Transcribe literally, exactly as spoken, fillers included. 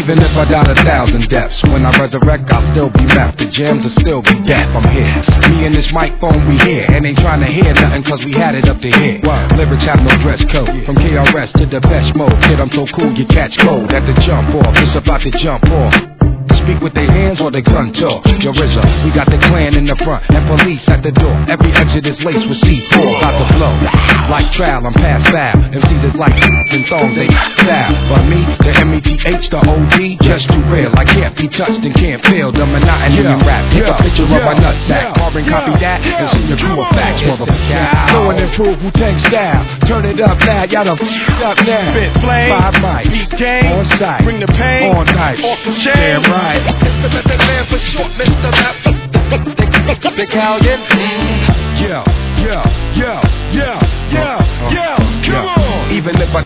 Even if I died a thousand deaths, when I resurrect, I'll still be meth. The jams will still be deaf. I'm here. Me and this microphone, we here. And ain't trying to hear nothing, cause we had it up to here. Wow. Lyrics have no dress code. From K R S to the best mode. Kid, I'm so cool, you catch cold at the jump off. It's about to jump off. Speak with their hands or they gun talk. Yo, Rizzo, we got the clan in the front and police at the door. Every exit is laced with C four, about to blow. Like trial, I'm past foul. M Cs is like and thongs, they style. But me, the M E T H, the O G, just too real. I can't be touched and can't feel the monotony in rap. Take a picture of my nutsack, carbon copy that, and see the crew of facts, motherfucker. Go and improve Wu-Tang style. Turn it up now, y'all done f***ed up now. Spit flame, five mics, beat game, on site, bring the pain, on tight, off the chain. Damn right. Man for short, Mister Big Halligan. Yo, yo, yo, yo, yo, yo, come on. Even if I